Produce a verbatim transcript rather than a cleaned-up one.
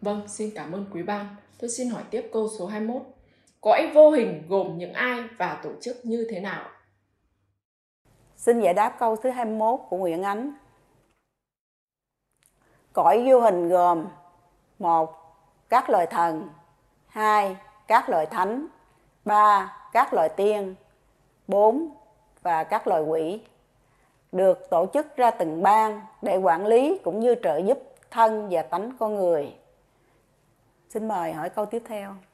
Vâng, xin cảm ơn quý ban. Tôi xin hỏi tiếp câu số hai mươi mốt. Cõi vô hình gồm những ai và tổ chức như thế nào? Xin giải đáp câu thứ hai mươi mốt của Nguyễn Ánh. Cõi vô hình gồm: một. Các loài thần. hai. Các loài thánh. ba. Các loài tiên. bốn. Và các loài quỷ. Được tổ chức ra từng ban để quản lý cũng như trợ giúp thân và tánh con người. Xin mời hỏi câu tiếp theo.